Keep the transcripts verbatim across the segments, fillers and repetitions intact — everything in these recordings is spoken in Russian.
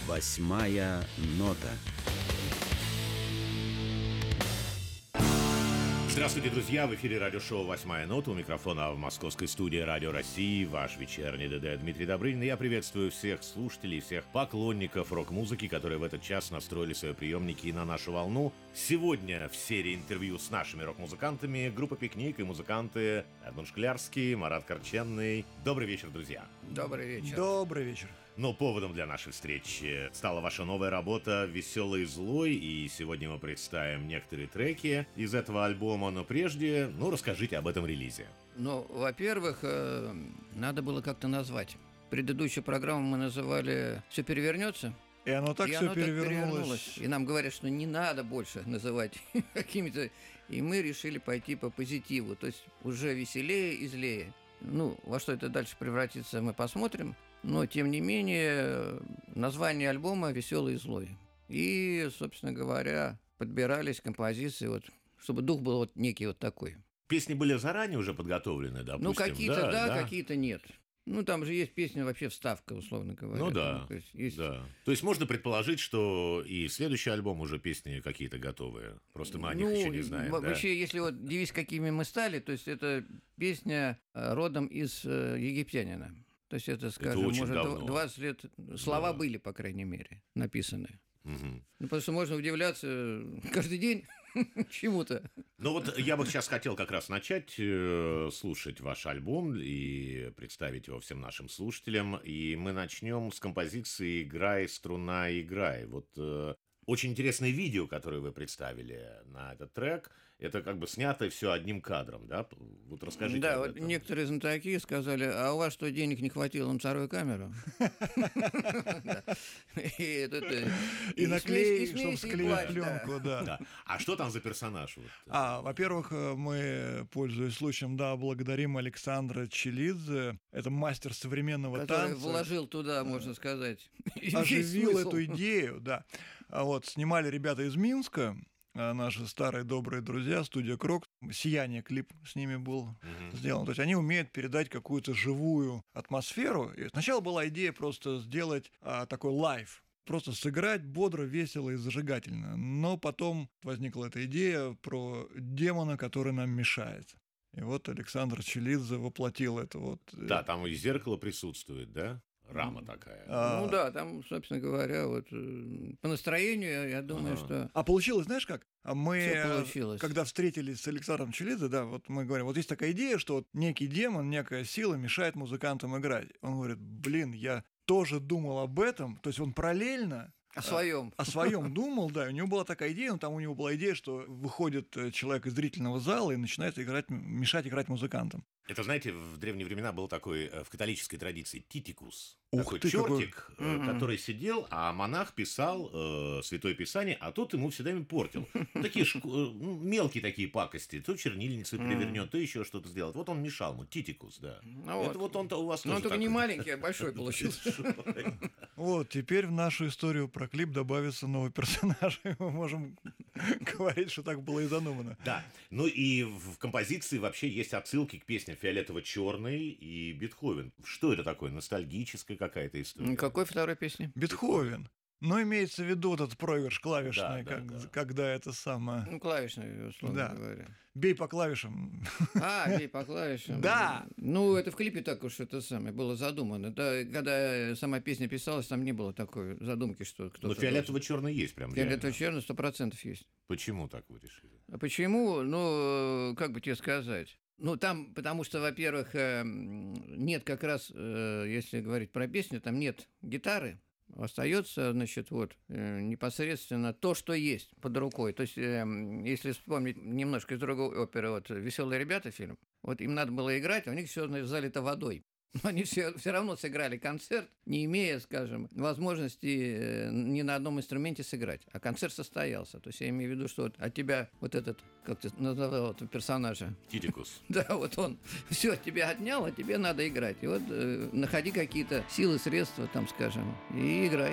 Восьмая нота. Здравствуйте, друзья! В эфире радиошоу «Восьмая нота». У микрофона в московской студии «Радио России» ваш вечерний ДД Дмитрий Добрынин. И я приветствую всех слушателей, всех поклонников рок-музыки, которые в этот час настроили свои приемники на нашу волну. Сегодня в серии интервью с нашими рок-музыкантами группа «Пикник» и музыканты Эдмунд Шклярский, Марат Корченный. Добрый вечер, друзья! Добрый вечер! Добрый вечер! Но поводом для нашей встречи стала ваша новая работа «Веселый и злой», и сегодня мы представим некоторые треки из этого альбома, но прежде, ну, расскажите об этом релизе. Ну, во-первых, э, надо было как-то назвать. Предыдущую программу мы называли «Все перевернется». И оно так и все оно перевернулось. Так перевернулось. И нам говорят, что не надо больше называть какими-то... И мы решили пойти по позитиву, то есть уже веселее и злее. Ну, во что это дальше превратится, мы посмотрим. Но, тем не менее, название альбома «Веселый и злой». И, собственно говоря, подбирались композиции, вот, чтобы дух был вот некий вот такой. Песни были заранее уже подготовлены, допустим? Ну, какие-то да, да, да, какие-то нет. Ну, там же есть песня, вообще вставка, условно говоря. Ну да, то есть, есть... да. То есть можно предположить, что и следующий альбом уже песни какие-то готовые. Просто мы о них ну, еще не знаем. Вообще, да? Если вот девиз «Какими мы стали», то есть это песня родом из э, «Египтянина». То есть это, скажем, это может, давно. двадцать лет. Слова да. были, по крайней мере, написаны. Угу. Ну, потому что можно удивляться каждый день чему-то. Ну вот я бы сейчас хотел как раз начать э, слушать ваш альбом и представить его всем нашим слушателям. И мы начнем с композиции «Играй, струна, играй». Вот э, очень интересное видео, которое вы представили на этот трек. Это как бы снято все одним кадром, да? Вот расскажите Да, об вот этом. некоторые знатоки сказали: а у вас что, денег не хватило на вторую камеру? И наклеить, чтобы склеить пленку, да. А что там за персонаж? А, во-первых, мы, пользуясь случаем, да, благодарим Александра Челидзе. Это мастер современного танца. Который вложил туда, можно сказать, оживил эту идею, да. Вот, снимали ребята из Минска, наши старые добрые друзья, студия Крок. «Сияние» клип с ними был uh-huh. сделан. То есть они умеют передать какую-то живую атмосферу. И сначала была идея просто сделать а, такой лайв. Просто сыграть бодро, весело и зажигательно. Но потом возникла эта идея про демона, который нам мешает. И вот Александр Челидзе воплотил это вот. Да, там и зеркало присутствует, да? Рама такая. А... Ну да, там, собственно говоря, вот по настроению, я думаю, ага. что... А получилось, знаешь как? Мы, получилось. Когда встретились с Александром Челидзе, да, вот мы говорим, вот есть такая идея, что вот некий демон, некая сила мешает музыкантам играть. Он говорит: блин, я тоже думал об этом, то есть он параллельно... О своем. О своем думал, да. У него была такая идея, но там у него была идея, что выходит человек из зрительного зала и начинает играть, мешать играть музыкантам. Это, знаете, в древние времена был такой в католической традиции титикус. Ух такой ты, чертик, какой... который сидел, а монах писал э, Святое Писание, а тот ему все время портил. Ну, такие шку... мелкие такие пакости. То чернильницу перевернет, то еще что-то сделает. Вот он мешал ему. Титикус, да. Ну, это вот, вот он у вас ну, тоже он только такой. не маленький, а большой получился. Вот, теперь в нашу историю про клип добавится новый персонаж. Мы можем говорить, что так было и задумано. Да. Ну и в композиции вообще есть отсылки к песням «Фиолетово-черный» и «Бетховен». Что это такое? Ностальгическая какая-то история? Какой второй песни? «Бетховен». Но имеется в виду этот проигрыш клавишный, да, как, да, да. когда это самое... Ну, клавишный, условно да. говоря. Бей по клавишам. А, бей по клавишам. Да. Ну, это в клипе так уж это самое было задумано. Да, когда сама песня писалась, там не было такой задумки, что кто-то... Но фиолетово-черный есть прям. Фиолетово-черный сто процентов есть. Почему так вы решили? А почему? Ну, как бы тебе сказать... Ну, там, потому что, во-первых, нет как раз, если говорить про песню, там нет гитары, остается, значит, вот, непосредственно то, что есть под рукой. То есть, если вспомнить немножко из другой оперы, вот «Веселые ребята» фильм, вот им надо было играть, а у них все залито водой. Но они все, все равно сыграли концерт, не имея, скажем, возможности ни на одном инструменте сыграть. А концерт состоялся. То есть я имею в виду, что вот от тебя вот этот, как ты назвал этого персонажа? Титикус. Да, вот он все от тебя отнял, а тебе надо играть. И вот э, находи какие-то силы, средства, там, скажем, и играй.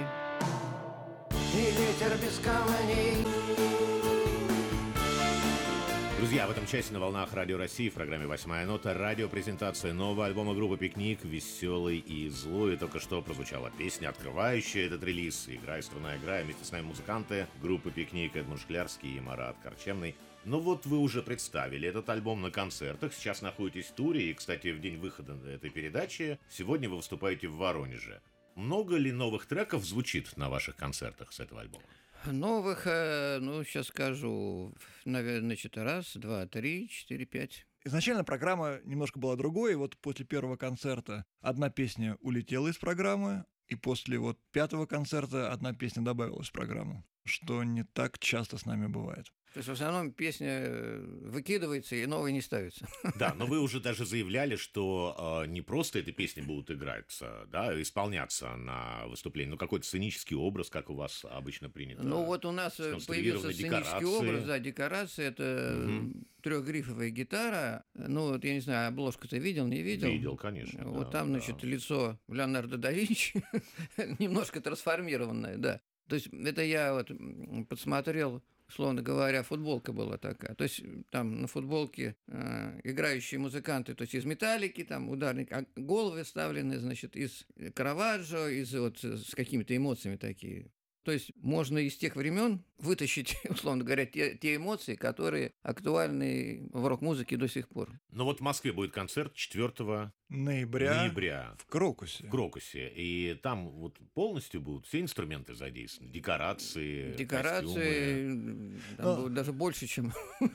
И ветер без камней. Друзья, в этом часе на волнах Радио России в программе «Восьмая нота» радиопрезентация нового альбома группы «Пикник» «Веселый и злой». И только что прозвучала песня, открывающая этот релиз. «Играй, струна, играй». Вместе с нами музыканты группы «Пикник» Эдмунд Шклярский и Марат Корчемный. Ну вот вы уже представили этот альбом на концертах, сейчас находитесь в туре. И, кстати, в день выхода этой передачи сегодня вы выступаете в Воронеже. Много ли новых треков звучит на ваших концертах с этого альбома? Новых, ну, сейчас скажу, наверное, значит, раз, два, три, четыре, пять. Изначально программа немножко была другой, и вот после первого концерта одна песня улетела из программы, и после вот пятого концерта одна песня добавилась в программу, что не так часто с нами бывает. То есть в основном песня выкидывается и новая не ставится. Да, но вы уже даже заявляли, что э, не просто эти песни будут играться, да, исполняться на выступлении, но какой-то сценический образ, как у вас обычно принято. Ну вот у нас появился сценический декорации. образ, да, декорации, это угу. трехгрифовая гитара. Ну вот я не знаю, обложку ты видел, не видел? Видел, конечно. Вот да, там, да. значит, лицо Леонардо да Винчи, немножко трансформированное, да. То есть это я вот подсмотрел. Условно говоря, футболка была такая. То есть там на футболке э, играющие музыканты, то есть из металлики, там ударные, а головы вставлены, значит, из Караваджо, из вот с какими-то эмоциями такие. То есть можно из тех времен вытащить, условно говоря, те, те эмоции, которые актуальны в рок-музыке до сих пор. Ну вот в Москве будет концерт четвёртого ноября, ноября в Крокусе. В Крокусе. И там вот полностью будут все инструменты задействованы. Декорации, Декорации, костюмы. Там а... будет даже больше, чем,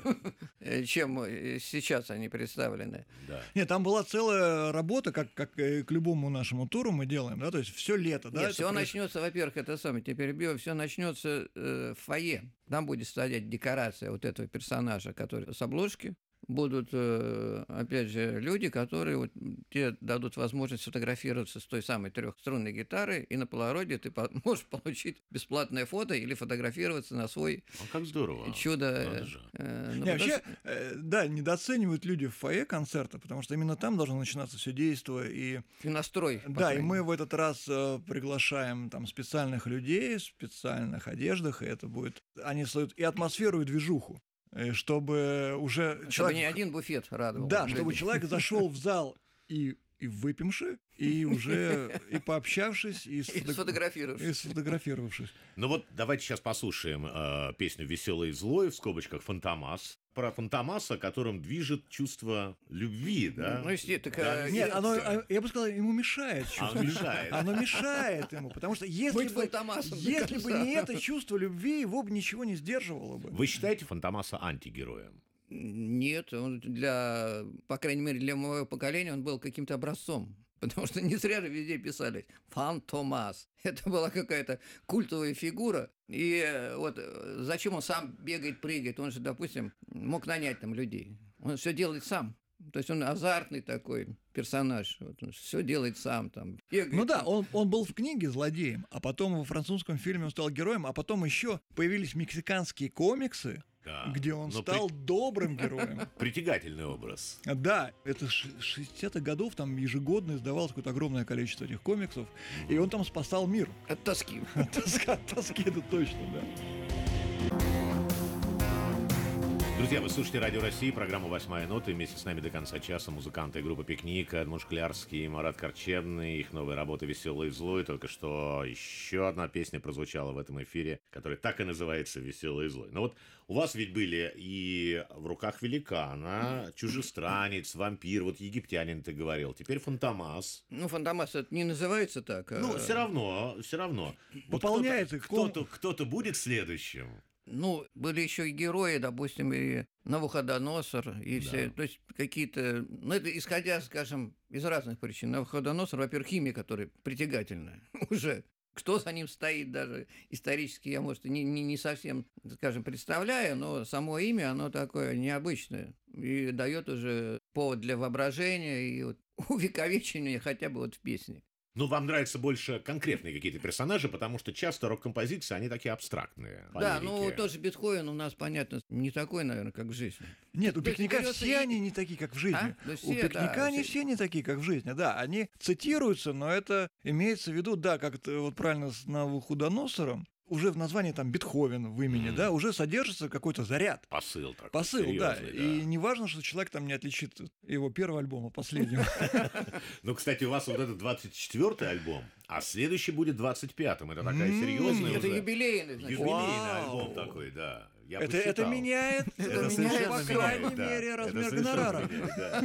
чем сейчас они представлены. Да. Нет, там была целая работа, как, как к любому нашему туру мы делаем, да, то есть все лето. Да, Нет, все при... начнется, во-первых, это самое, теперь био, все начнется э, в фойе. Там будет стоять декорация вот этого персонажа, который с обложки. Будут, опять же, люди, которые вот, тебе дадут возможность фотографироваться с той самой трехструнной гитарой, и на полароиде ты можешь получить бесплатное фото или фотографироваться на свой а как здорово. чудо. Э, ну, не, вообще, э, да, недооценивают люди в фойе концерта, потому что именно там должно начинаться все действо. И, и настрой. Да, и мы в этот раз э, приглашаем там специальных людей в специальных одеждах, и это будет... Они создают и атмосферу, и движуху. Чтобы уже чтобы человек... не один буфет радовал. Да, чтобы человек зашел в зал и, и выпивши, и уже и пообщавшись, и, сфото... и сфотографировавшись. И сфотографировавшись. Ну вот давайте сейчас послушаем э, песню «Веселый и злой», в скобочках «Фантомас». Про Фантомаса, которым движет чувство любви, да? Ну, если так, да? Нет, оно, я бы сказал, ему мешает чувство. Оно мешает. Оно мешает ему, потому что если, бы, если бы не это чувство любви, его бы ничего не сдерживало бы. Вы считаете Фантомаса антигероем? Нет, он для, по крайней мере, для моего поколения он был каким-то образцом. Потому что не зря же везде писали «Фантомас». Это была какая-то культовая фигура. И вот зачем он сам бегает, прыгает? Он же, допустим, мог нанять там людей. Он все делает сам. То есть он азартный такой персонаж. Вот он все делает сам. Там, бегает, ну да, там. Он, он был в книге злодеем, а потом во французском фильме он стал героем, а потом еще появились мексиканские комиксы, да. где он Но стал при... добрым героем. Притягательный образ. Да, это с шестидесятых годов там ежегодно издавалось какое-то огромное количество этих комиксов, mm-hmm. и он там спасал мир. От тоски. От тоски, от тоски, это точно, да. Друзья, вы слушаете Радио России, программу «Восьмая нота». И вместе с нами до конца часа музыканты группы «Пикник», Эдмунд Шклярский, Марат Корчемный, их новая работа «Веселый и злой». Только что еще одна песня прозвучала в этом эфире, которая так и называется «Веселый и злой». Но вот у вас ведь были и «В руках великана», «Чужестранец», «Вампир», вот «Египтянин» ты говорил, теперь «Фантомас». Ну, «Фантомас» это не называется так. Ну, а... все равно, все равно. Пополняется. Вот кто-то, кто-то, кто-то будет следующим. Ну, были еще и герои, допустим, и Навуходоносор, и да. все, то есть какие-то, ну, это исходя, скажем, из разных причин. Навуходоносор, во-первых, химия, которая притягательная уже. Кто за ним стоит, даже исторически, я, может, не, не, не совсем, скажем, представляю, но само имя, оно такое необычное и дает уже повод для воображения и вот увековечения хотя бы вот в песне. Ну, вам нравятся больше конкретные какие-то персонажи, потому что часто рок-композиции, они такие абстрактные. Да, ну, тоже Бетховен у нас, понятно, не такой, наверное, как в жизни. Нет, у Пикника все они не такие, как в жизни. А? Да все, у Пикника да, они все... все не такие, как в жизни. Да, они цитируются, но это имеется в виду, да, как вот правильно с Навуходоносором, уже в названии там Бетховен в имени, mm. да, уже содержится какой-то заряд. Посыл такой. Посыл, серьезный, да. да. И не важно, что человек там не отличит его первый альбом от последнего. Ну, кстати, у вас вот этот двадцать четвёртый альбом, а следующий будет двадцать пятым. Это такая серьезная Это уже... юбилейный, значит. Юбилейный альбом такой, да. Я это, это меняет, это, это меняет, по крайней меняет, да. мере, размер Это гонорара. Меняет, да.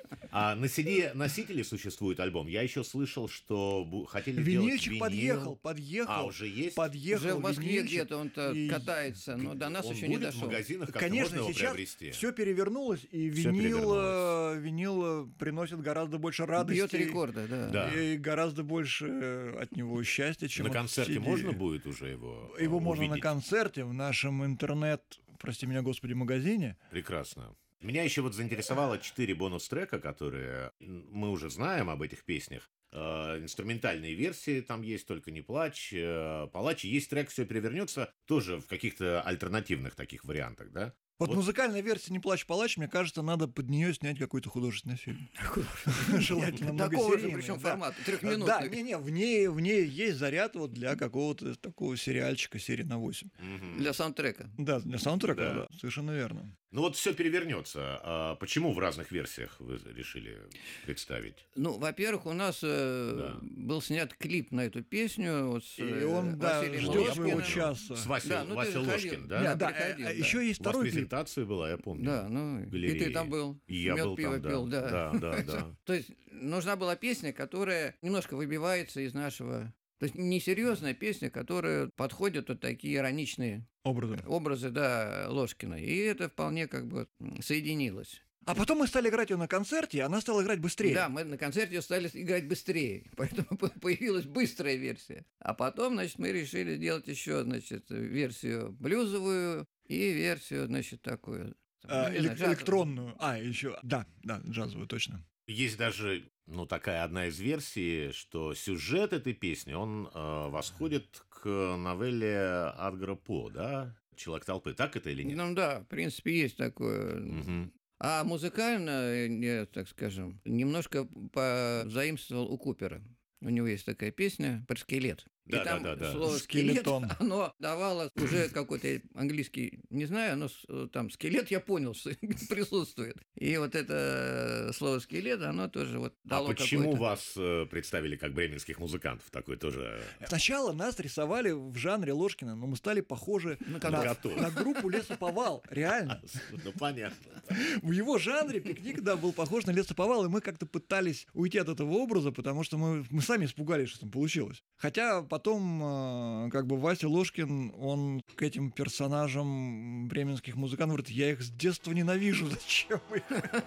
А на си ди-носителе существует альбом. Я еще слышал, что бу- хотели Винильчик сделать винил. подъехал, подъехал. А, уже есть? Подъехал Уже в Москве винильчик, где-то он-то и... катается, но до нас он еще не будет дошел. в магазинах, как-то Конечно, можно его сейчас приобрести? все перевернулось, и Всё винил, перевернулось. э, винил э, приносит гораздо больше радости. Бьет рекорды, да. Да. И гораздо больше э, от него счастья, чем На от концерте си ди. можно будет уже его Его э, можно на увидеть? концерте в нашем интернет, прости меня, Господи, магазине. Прекрасно. Меня еще вот заинтересовало четыре бонус-трека, которые мы уже знаем об этих песнях. Э, инструментальные версии там есть, только не плачь. Э, палач. Есть трек «Все перевернется», тоже в каких-то альтернативных таких вариантах, да? Вот, Вот. музыкальная версия «Не плачь, палач», мне кажется, надо под нее снять какой-то художественный фильм. Желательно Такого же, многосерийный. причем да. формата, Да, трехминутный. не-не, в ней, в ней есть заряд вот для какого-то такого сериальчика серии на восемь. Мгм. Для саундтрека. Да, для саундтрека, Да. да, совершенно верно. Ну вот «Все перевернется». А почему в разных версиях вы решили представить? Ну, во-первых, у нас э, Да. был снят клип на эту песню. Вот, с, И э, он, да, Василием ждет я своего Ложкиным. помню. часа. С Васей, Да, ну ты Вася заходил. Ложкин, да? Да, Да, приходил, а- а да. еще есть У вас второй клип. презентация была, я помню. Да, ну, в галерее. и ты там был. И я Мёд, был пиво там, да. пил, да. Да, да, да. То есть нужна была песня, которая немножко выбивается из нашего... То есть несерьезная песня, которая подходит вот такие ироничные Образом. образы, да, Ложкина. И это вполне как бы м, соединилось. А потом мы стали играть ее на концерте, и она стала играть быстрее. Да, мы на концерте стали играть быстрее, поэтому по- появилась быстрая версия. А потом, значит, мы решили сделать еще, значит, версию блюзовую и версию, значит, такую... А, ну, не элек- знаю, джазовую. электронную. А, еще. Да, да, джазовую, точно. Есть даже, ну, такая одна из версий, что сюжет этой песни, он э, восходит к новелле Эдгара По, да? «Человек толпы». Так это или нет? Ну да, в принципе, есть такое. Мгм. А музыкально, я, так скажем, немножко позаимствовал у Купера. У него есть такая песня про скелет. И Да, там да, да, да. слово скелет, Скелетон. оно давало уже какой-то английский, не знаю, но с- там скелет, я понял, что присутствует. И вот это слово скелет, оно тоже вот А дало почему какой-то... вас э, представили как бременских музыкантов? Такой тоже... Сначала нас рисовали в жанре Ложкина, но мы стали похожи На на, котов. котов. на группу Лесоповал. Реально. Ну, понятно. В его жанре пикник, да, был похож на Лесоповал, и мы как-то пытались уйти от этого образа, потому что мы, мы сами испугались, что там получилось. Хотя потом, э, как бы, Вася Ложкин, он к этим персонажам бременских музыкантов говорит, я их с детства ненавижу, зачем вы,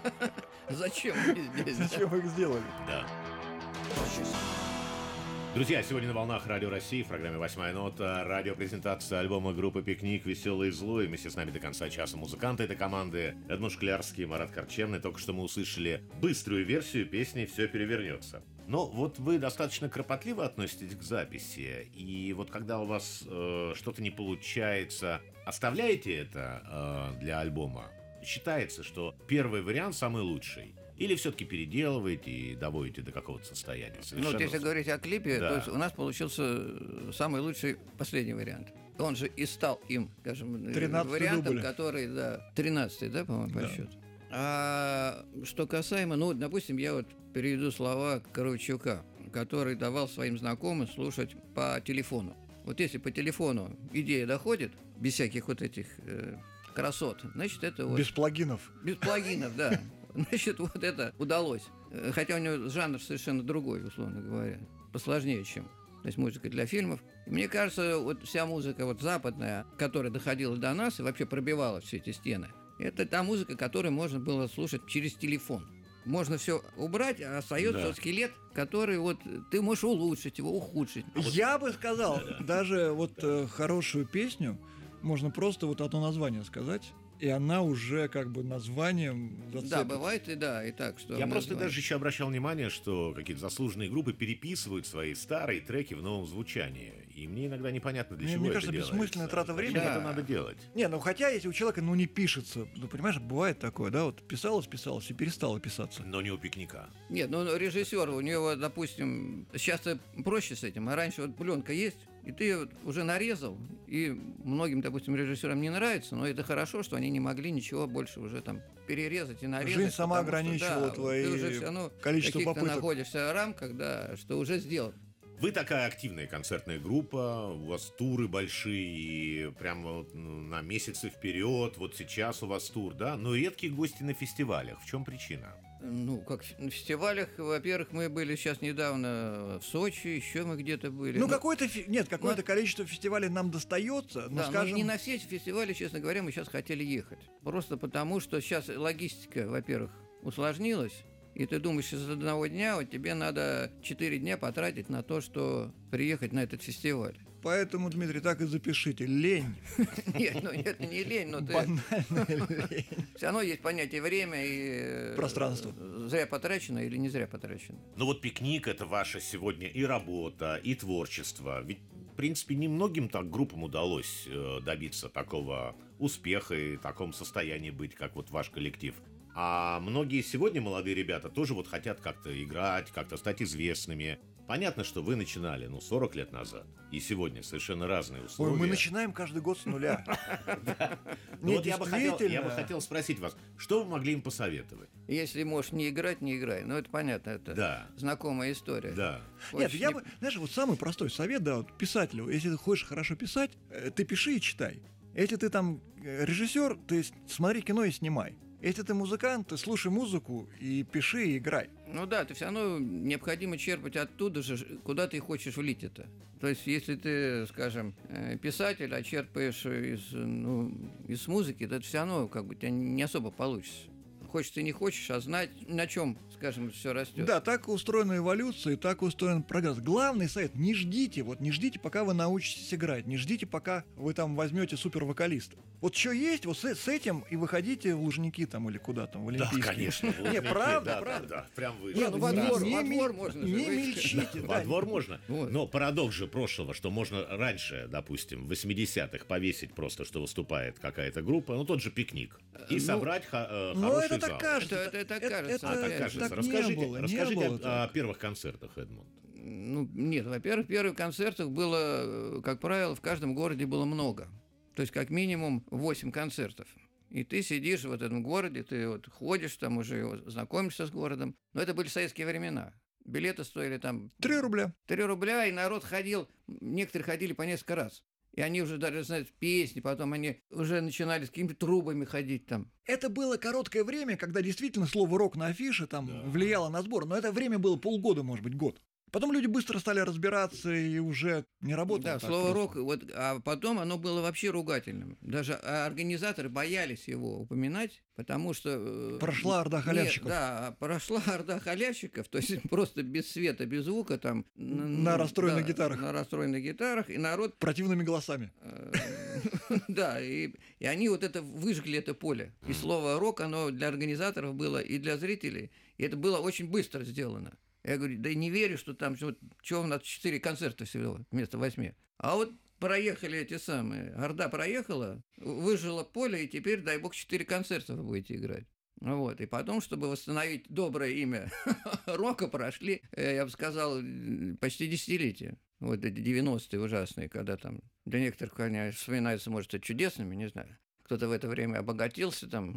Зачем мы здесь? зачем вы их сделали? Да. Друзья, сегодня на волнах Радио России в программе «Восьмая нота» радиопрезентация альбома группы «Пикник. Веселый и злой». Вместе с нами до конца часа музыканты этой команды Эдмунд Шклярский, Марат Корчевный. Только что мы услышали быструю версию песни «Все перевернется». Но вот вы достаточно кропотливо относитесь к записи, и вот когда у вас э, что-то не получается, оставляете это э, для альбома? Считается, что первый вариант самый лучший? Или все-таки переделываете и доводите до какого-то состояния? Ну, Совершенно вот если говорить о клипе, Да. то есть у нас получился э, самый лучший последний вариант. Он же и стал им, скажем, э, тринадцатый вариантом, дубль. который, да, тринадцатый, да, по-моему, по Да. счету. А что касаемо, ну, допустим, я вот переведу слова Коровчука, который давал своим знакомым слушать по телефону. Вот если по телефону идея доходит, без всяких вот этих э, красот, значит, это вот... Без плагинов. Без плагинов, да. Значит, вот это удалось. Э, Хотя у него жанр совершенно другой, условно говоря. Посложнее, чем. То есть музыка для фильмов. И мне кажется, вот вся музыка вот западная, которая доходила до нас и вообще пробивала все эти стены, это та музыка, которую можно было слушать через телефон. Можно все убрать, а остается Да. вот скелет, который вот ты можешь улучшить его, ухудшить. Я бы сказал, даже вот э, хорошую песню можно просто вот одно название сказать, и она уже как бы названием Да, зацепится. бывает и да, и так, что... Я просто название. даже еще обращал внимание, что какие-то заслуженные группы переписывают свои старые треки в новом звучании. И мне иногда непонятно, для Мне- чего мне это кажется, делается. бессмысленная трата времени. Зачем Да. это надо делать? Не, ну хотя если у человека ну не пишется, ну понимаешь, бывает такое, да, вот писалось, писалось и перестало писаться. Но не у пикника. Нет, ну режиссер, у него, допустим, сейчас проще с этим, а раньше вот пленка есть, и ты вот уже нарезал, и многим, допустим, режиссерам не нравится, но это хорошо, что они не могли ничего больше уже там перерезать и нарезать. Жизнь сама ограничивала что, да, твои ты уже все равно количество попыток. находишься в рамках, да, что уже сделано. Вы такая активная концертная группа, у вас туры большие, и прямо вот на месяцы вперед, вот сейчас у вас тур, да? Но редкие гости на фестивалях. В чем причина? Ну, как на фестивалях, во-первых, мы были сейчас недавно в Сочи, еще мы где-то были. Ну, но... какое-то, фи... нет, какое-то ну, количество фестивалей нам достается, но, да, скажем... но не на все фестивали, честно говоря, мы сейчас хотели ехать. Просто потому, что сейчас логистика, во-первых, усложнилась, и ты думаешь, из одного дня вот тебе надо четыре дня потратить на то, что приехать на этот фестиваль. Поэтому, Дмитрий, так и запишите. Лень. Нет, ну это не лень, но ты... Банальная лень. Все равно есть понятие время и... Пространство. Зря потрачено или не зря потрачено. Ну вот «Пикник» — это ваша сегодня и работа, и творчество. Ведь, в принципе, немногим так группам удалось добиться такого успеха и в таком состоянии быть, как вот ваш коллектив. А многие сегодня молодые ребята тоже вот хотят как-то играть, как-то стать известными. Понятно, что вы начинали, ну, сорок лет назад. И сегодня совершенно разные условия. Ой, мы начинаем каждый год с нуля. Ну вот я бы хотел спросить вас, что вы могли им посоветовать? Если можешь не играть, не играй. Ну, это понятно, это знакомая история. Да. Нет, я бы, знаешь, вот самый простой совет, да, вот писателю, если ты хочешь хорошо писать, ты пиши и читай. Если ты там режиссер, ты смотри кино и снимай. Если ты музыкант, ты слушай музыку и пиши, и играй. Ну да, ты все равно необходимо черпать оттуда же, куда ты хочешь влить это. То есть, если ты, скажем, писатель, а черпаешь из, ну, из музыки, то это все равно как бы у тебя не особо получится. Хочешь ты не хочешь, а знать, на чем, скажем, все растет. Да, так устроена эволюция, и так устроен прогресс. Главный совет: не ждите, вот не ждите, пока вы научитесь играть, не ждите, пока вы там возьмете супервокалиста. Вот что есть, вот с, с этим и выходите в Лужники там или куда там, в Олимпийские. Да, конечно. Не, правда, правда. Да, прям вы. Не, ну во двор, не, во не, двор можно же не выйти. мельчите. Во Да. двор можно. Вот. Но парадокс же прошлого, что можно раньше, допустим, в восьмидесятых повесить просто, что выступает какая-то группа, ну тот же «Пикник», и Ну, собрать ха- э, Ну, хороший это зал. так кажется. Это- это так кажется. А, так это кажется. так Расскажите, не было, не расскажите было о, так. о первых концертах, Эдмунд. Ну, нет, во-первых, первых концертов было, как правило, в каждом городе было много. То есть, как минимум, восемь концертов. И ты сидишь в этом городе, ты вот ходишь там уже, знакомишься с городом. Но это были советские времена. Билеты стоили там... Три рубля. Три рубля, и народ ходил, некоторые ходили по несколько раз. И они уже даже знают песни, потом они уже начинали с какими-то трубами ходить там. Это было короткое время, когда действительно слово «рок» на афише там Да. влияло на сбор, но это время было полгода, может быть, год. Потом люди быстро стали разбираться и уже не работало. Да, так слово просто. «рок», вот, а потом оно было вообще ругательным. Даже организаторы боялись его упоминать, потому что... э, Прошла орда нет, халявщиков. Да, прошла орда халявщиков, то есть просто без света, без звука там... н- На расстроенных да, гитарах. На расстроенных гитарах, и народ... Противными голосами. э, Да, и и они вот это выжгли это поле. И слово «рок», оно для организаторов было и для зрителей, и это было очень быстро сделано. Я говорю, да и не верю, что там, что, что у нас четыре концерта всего вместо восьми. А вот проехали эти самые, орда проехала, выжила поле, и теперь, дай бог, четыре концерта вы будете играть. Вот. И потом, чтобы восстановить доброе имя рока, прошли, э, я бы сказал, почти десятилетия. Вот эти девяностые ужасные, когда там для некоторых, конечно, вспоминается, может, это чудесными, не знаю. Кто-то в это время обогатился, там,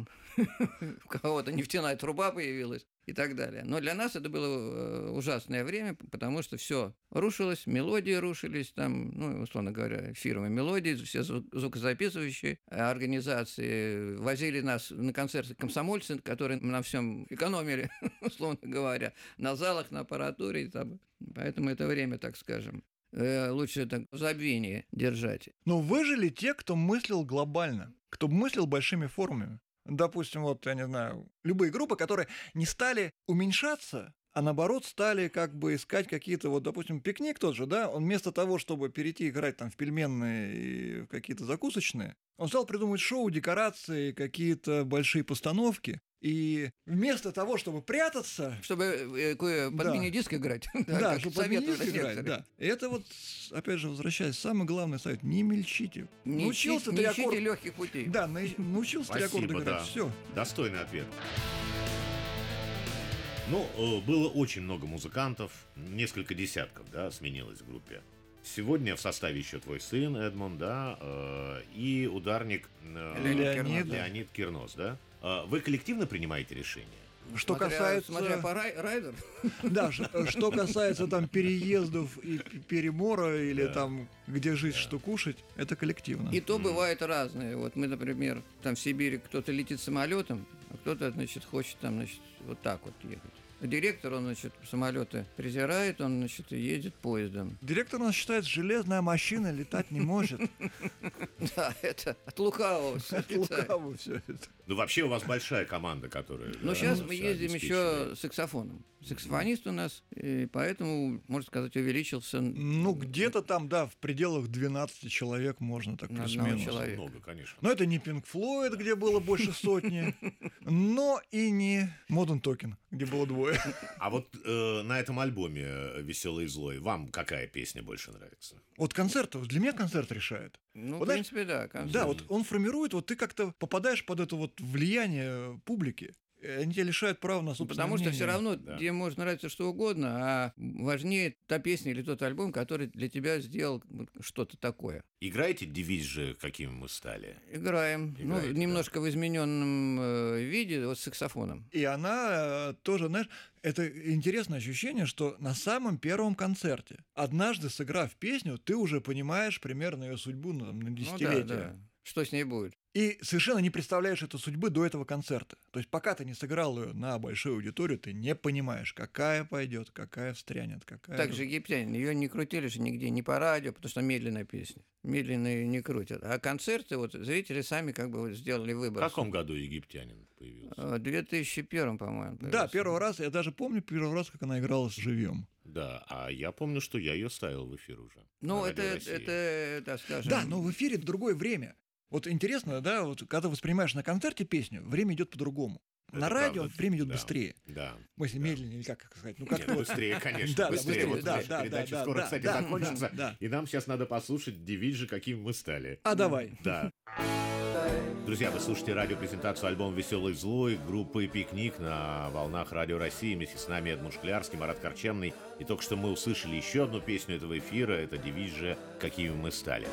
у кого-то нефтяная труба появилась и так далее. Но для нас это было ужасное время, потому что все рушилось, мелодии рушились, там, ну, условно говоря, фирмы мелодии, все звукозаписывающие организации возили нас на концерты комсомольцы, которые на всем экономили, условно говоря, на залах, на аппаратуре. Там. Поэтому это время, так скажем, лучше так в забвении держать. Но выжили те, кто мыслил глобально, кто мыслил большими формами. Допустим, вот, я не знаю, любые группы, которые не стали уменьшаться, а наоборот стали как бы искать какие-то, вот, допустим, «Пикник» тот же, да, он вместо того, чтобы перейти играть там в пельменные и в какие-то закусочные, он стал придумывать шоу, декорации, какие-то большие постановки. И вместо того, чтобы прятаться... Чтобы э, э, под Да. мини-диск играть. Да, как чтобы под советовали мини-диск играть, некоторые. да. И это вот, опять же, возвращаясь, самый главный совет: не мельчите. Не Научился ищите- три не ищите аккорда. легких путей. Да, на- научился три аккорда Спасибо, играть. да. Все. Достойный ответ. Ну, э, было очень много музыкантов, несколько десятков, да, сменилось в группе. Сегодня в составе еще твой сын Эдмонд, да, э, и ударник э, Леонид Леонид, Кирнос, да. Леонид Кирнос, да? Э, вы коллективно принимаете решения? Что Смотря- касается... Смотря по рай- райдер. Да, ш- что касается там переездов и п- перемора или Да. там где жить, что кушать, это коллективно. И то бывает разное. Вот мы, например, там в Сибири кто-то летит самолетом, а кто-то, значит, хочет там, значит, вот так вот ехать. Директор, он, значит, самолеты презирает, он, значит, едет поездом. Директор у нас считает, железная машина летать не может. Да, это от лукавого всё Это летает. лукаво все это. Ну, вообще у вас большая команда, которая... Но да, сейчас вся мы ездим еще обеспеченная. с саксофоном. Саксофонист у нас, и поэтому, можно сказать, увеличился Ну, где-то там, да, в пределах двенадцати человек можно так на одного плюс-минус. человека. Много, конечно. Но это не Pink Floyd, где было больше сотни, но и не Modern Talking, где было двое. А вот э, на этом альбоме «Веселый и злой» вам какая песня больше нравится? Вот концерт, вот для меня концерт решает. Ну, Вот в знаешь, принципе, да. концерт. Да, вот он формирует, вот ты как-то попадаешь под это вот влияние публики, и они тебя лишают права на Ну, собственное Потому что мнение. все равно Да. тебе может нравиться что угодно, а важнее та песня или тот альбом, который для тебя сделал вот что-то такое. Играете девиз же, какими мы стали? Играем. Играете, ну, да. немножко в измененном э, виде, вот с саксофоном. И она э, тоже, знаешь, это интересное ощущение, что на самом первом концерте, однажды сыграв песню, ты уже понимаешь примерно ее судьбу на, там, на Ну да, десятилетие. да. Что с ней будет? И совершенно не представляешь эту судьбы до этого концерта. То есть пока ты не сыграл ее на большую аудиторию, ты не понимаешь, какая пойдет, какая встрянет, какая... Так же египтянин. Ее не крутили же нигде, не по радио, потому что медленная песня. Медленно ее не крутят. А концерты, вот зрители сами как бы вот сделали В выбор. каком году египтянин появился? В две тысячи первом, по-моему. Да, появился. первый раз, я даже помню первый раз, как она играла с живьем. Да, а я помню, что я ее ставил в эфир уже. Ну, на это, Радио России. это, так скажем... Да, но в эфире другое время. Вот интересно, да, вот когда воспринимаешь на концерте песню, время идет по-другому. Это на радио правда, время идет да. быстрее. Да. В смысле, да. медленнее, или как сказать? Ну, Нет, как-то вот... быстрее, конечно, Да, да, быстрее. быстрее, Вот да, наша да, передача да, скоро, да, кстати, да, закончится. да, да. И нам сейчас надо послушать девиз же, какими мы стали. А давай. Да. Друзья, вы слушаете радиопрезентацию альбома «Веселый и злой» группы «Пикник» на волнах Радио России. Вместе с нами Эдмунд Шклярский, Марат Корчемный. И только что мы услышали еще одну песню этого эфира. Это девиз же «Какими мы стали».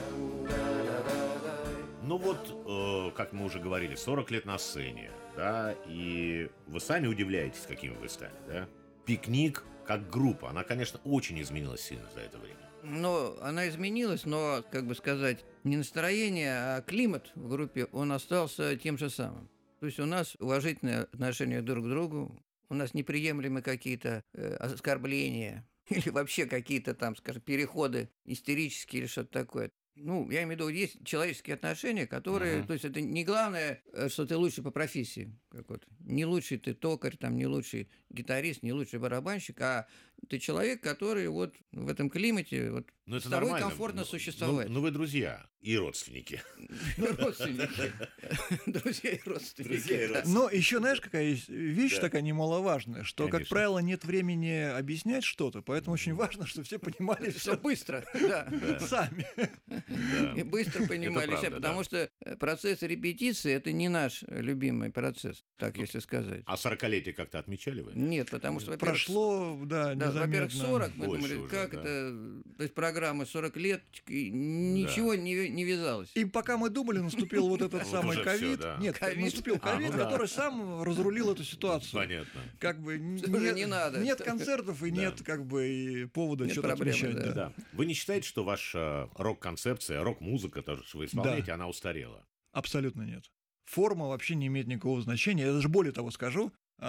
Ну вот, э, как мы уже говорили, сорок лет на сцене, да, и вы сами удивляетесь, какими вы стали, да? «Пикник» как группа, она, конечно, очень изменилась сильно за это время. Ну, она изменилась, но, как бы сказать, не настроение, а климат в группе, он остался тем же самым. То есть у нас уважительное отношение друг к другу, у нас неприемлемы какие-то э, оскорбления или вообще какие-то там, скажем, переходы истерические или что-то такое. Ну, я имею в виду, есть человеческие отношения, которые... Мгм. То есть это не главное, э, что ты лучший по профессии какой-то. Не лучший ты токарь, там, не лучший гитарист, не лучший барабанщик, а ты человек, который вот в этом климате вот, Ну, это с тобой нормально. комфортно Ну, существовать. Ну, ну, вы друзья и родственники. Ну, родственники. Друзья и родственники. Друзья и да. родственники. Но еще, знаешь, какая есть вещь Да. такая немаловажная, что, как Конечно. правило, нет времени объяснять что-то, поэтому очень важно, что все понимали Все все быстро, да. сами. Да. И быстро понимали правда, себя, да. потому что э, процесс репетиции – это не наш любимый процесс, так если сказать. А сорокалетие как-то отмечали вы? Нет, потому что, во-первых, Прошло, да, Да, во-первых, незаметно. сорок, мы Больше думали, уже, как да. это, то есть программа сорок лет, и ничего не, не вязалось. И пока мы думали, наступил вот этот Вот самый уже всё, ковид. да. Нет, Ковид. наступил А, ну ковид, да. который сам разрулил эту ситуацию. Понятно. Как бы н- Что же нет, не надо? нет концертов и Да. нет как бы и повода Нет что-то проблемы, отмечать. да. Да. Да. Вы не считаете, что ваша рок-концепция, рок-музыка, то, что вы исполняете, она устарела? Абсолютно нет. Форма вообще не имеет никакого значения. Я даже более того скажу,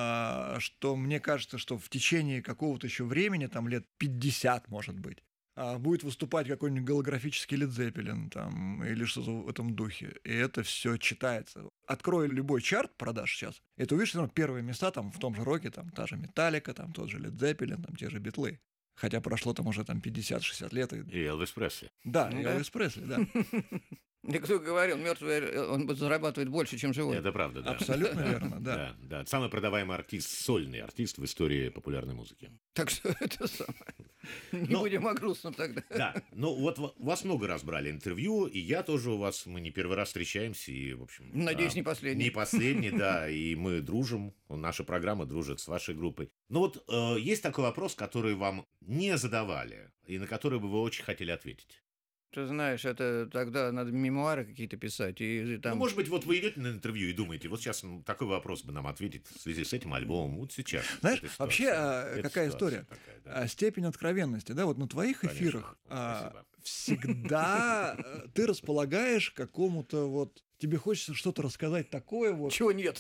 а, что мне кажется, что в течение какого-то еще времени, там лет пятьдесят, может быть, а, будет выступать какой-нибудь голографический Led Zeppelin там, или что-то в этом духе. И это все читается. Открой любой чарт продаж сейчас, и ты увидишь, что там первые места там, в том же роке, там та же Металлика, там тот же Led Zeppelin, там те же Битлы. Хотя прошло там уже там пятьдесят-шестьдесят лет. И... И Элвис Пресли. Да, Ну и да. Элвис Пресли, да. Никто говорил, мертвый он зарабатывает больше, чем живой. Это правда, да. Абсолютно верно, да. Да, да. Самый продаваемый артист, сольный артист в истории популярной музыки. Так что это самое. Не Но- будем о грустном тогда. Да, ну вот в- вас много раз брали интервью, и я тоже у вас, мы не первый раз встречаемся, и, в общем... Надеюсь, а, не последний. Не последний, да, и мы дружим, наша программа дружит с вашей группой. Но вот э, есть такой вопрос, который вам не задавали, и на который бы вы очень хотели ответить. Ты знаешь, это тогда надо мемуары какие-то писать. И там... Ну, может быть, вот вы идете на интервью и думаете, вот сейчас м, такой вопрос бы нам ответить в связи с этим альбомом, вот сейчас. Знаешь, эта ситуация. вообще, а, Эта какая ситуация история? такая, да. А, Степень откровенности, да, вот на твоих Конечно. эфирах Вот, а, спасибо. всегда э, ты располагаешь к какому-то вот... Тебе хочется что-то рассказать такое вот, Чего нет?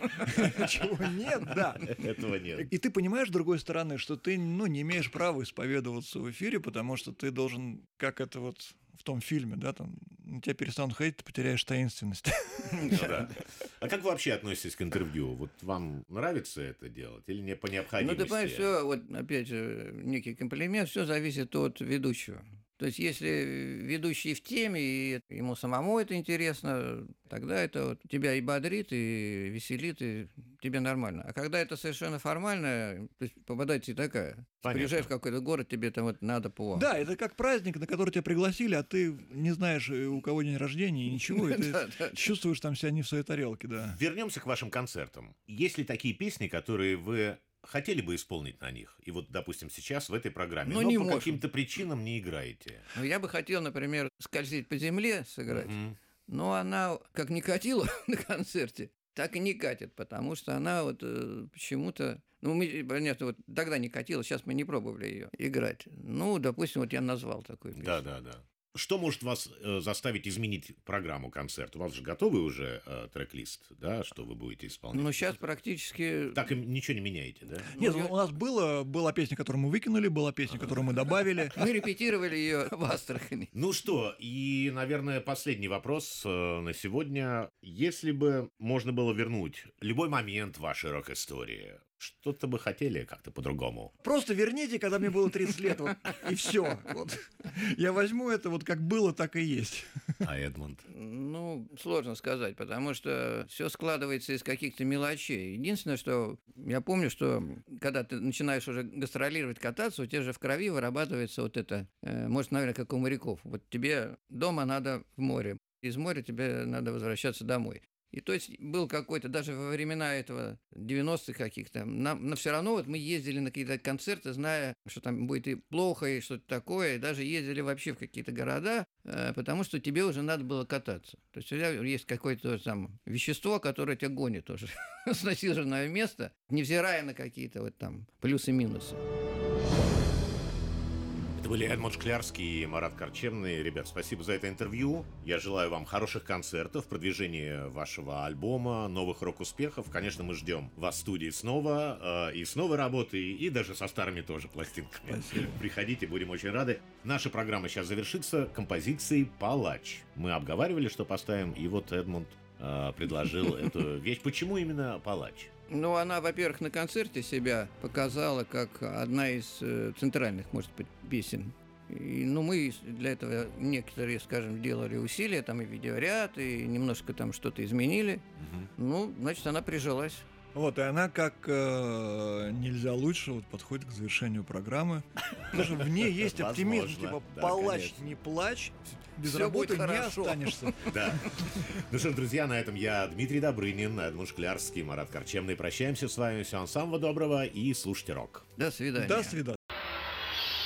чего нет, да. Этого нет. И ты понимаешь, с другой стороны, что ты, ну, не имеешь права исповедоваться в эфире, потому что ты должен, как это вот в том фильме, да, там, на тебя перестанут ходить, ты потеряешь таинственность. Ну да. А как вы вообще относитесь к интервью? Вот вам нравится это делать или не по Ну, необходимости? ты понимаешь, все, вот опять же, некий комплимент, все зависит от ведущего. То есть, если ведущий в теме, и ему самому это интересно, тогда это вот тебя и бодрит, и веселит, и тебе нормально. А когда это совершенно формально, то есть попадается и такая. Понятно. Приезжаешь в какой-то город, тебе там вот надо по... Да, это как праздник, на который тебя пригласили, а ты не знаешь, э, у кого день рождения, и ничего, и ты Да, да. чувствуешь там себя не в своей тарелке, да. Вернемся к вашим концертам. Есть ли такие песни, которые вы хотели бы исполнить на них? И вот, допустим, сейчас в этой программе, Ну, но не по можем. каким-то причинам не играете. Ну, я бы хотел, например, «Скользить по земле» сыграть. Мгм. Но она как не катила на концерте, так и не катит, потому что она вот э, почему-то... Ну, мы, понятно, вот тогда не катила, сейчас мы не пробовали ее играть. Ну, допустим, вот я назвал такую песню. Да, да, да. Что может вас э, заставить изменить программу концерта? У вас же готовый уже э, трек-лист, да, что вы будете исполнять? Но сейчас практически... Так и ничего не меняете, да? Нет, я- у нас было, была песня, которую мы выкинули, была песня, которую мы добавили. Мы репетировали ее в Астрахани. Ну что, и, наверное, последний вопрос э, на сегодня. Если бы можно было вернуть любой момент вашей рок-истории, что-то бы хотели как-то по-другому? Просто верните, когда мне было тридцать лет, вот, и все. Вот. Я возьму это вот как было, так и есть. А Эдмонд? Ну, сложно сказать, потому что все складывается из каких-то мелочей. Единственное, что я помню, что когда ты начинаешь уже гастролировать, кататься, у тебя же в крови вырабатывается вот это, э, может, наверное, как у моряков. Вот тебе дома надо в море, из моря тебе надо возвращаться домой. И то есть был какой-то, даже во времена этого девяностых каких-то, нам, но все равно вот мы ездили на какие-то концерты, зная, что там будет и плохо, и что-то такое, и даже ездили вообще в какие-то города, э, потому что тебе уже надо было кататься. То есть у тебя есть какое-то там вещество, которое тебя гонит уже с насиженного места, невзирая на какие-то вот там плюсы-минусы. Это были Эдмунд Шклярский и Марат Корчемный. Ребят, спасибо за это интервью. Я желаю вам хороших концертов, продвижения вашего альбома, новых рок-успехов. Конечно, мы ждем вас в студии снова, э, и с новой работой, и даже со старыми тоже пластинками. Спасибо. Приходите, будем очень рады. Наша программа сейчас завершится композицией «Палач». Мы обговаривали, что поставим, и вот Эдмунд э, предложил эту вещь. Почему именно «Палач»? Ну, она, во-первых, на концерте себя показала как одна из э, центральных, может быть, песен. И, ну, мы для этого некоторые, скажем, делали усилия, там и видеоряд, и немножко там что-то изменили. Ну, значит, она прижилась. Вот, и она как э, нельзя лучше вот подходит к завершению программы. Потому что в ней есть оптимизм, Возможно, типа да, палач, конечно. не плачь, без Всё работы будет не хорошо. останешься. Да. Ну что ж, друзья, на этом я, Дмитрий Добрынин, Эдмунд Шклярский, Марат Корчемный. Прощаемся с вами. Всего самого доброго и слушайте рок. До свидания. До свидания.